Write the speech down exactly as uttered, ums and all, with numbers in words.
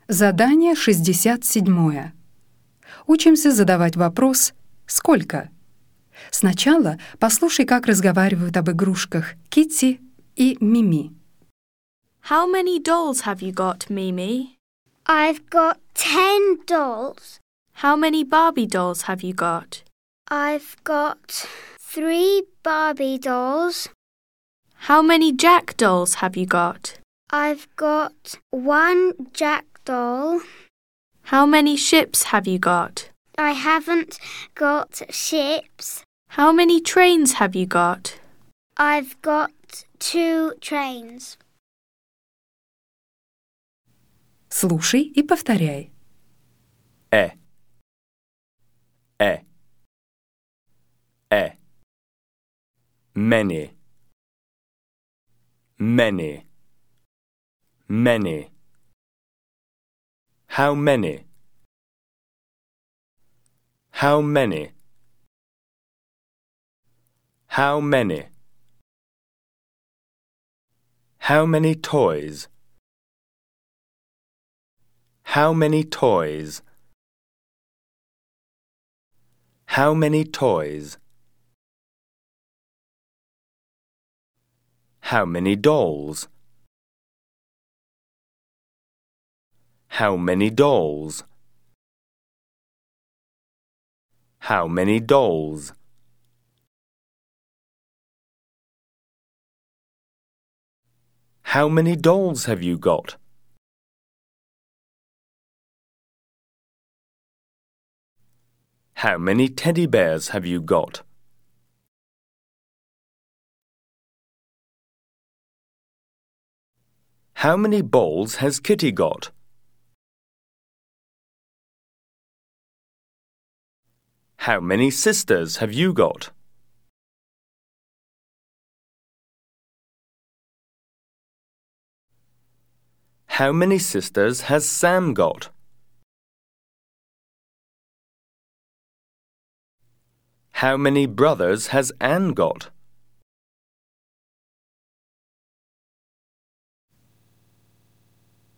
Задание шестьдесят семь. Учимся задавать вопрос «Сколько?». Сначала послушай, как разговаривают об игрушках Китти и Мими. How many dolls have you got, Mimi? I've got ten dolls. How many Barbie dolls have you got? I've got three Barbie dolls. How many Jack dolls have you got? I've got one Jack doll. How many ships have you got? I haven't got ships. How many trains have you got? I've got two trains. Слушай и повторяй. Э. Э. Э. Many. Many. Many. How many? How many? How many? How many toys? How many toys? How many toys? How many dolls? How many dolls? How many dolls? How many dolls have you got? How many teddy bears have you got? How many balls has Kitty got? How many sisters have you got? How many sisters has Sam got? How many brothers has Anne got?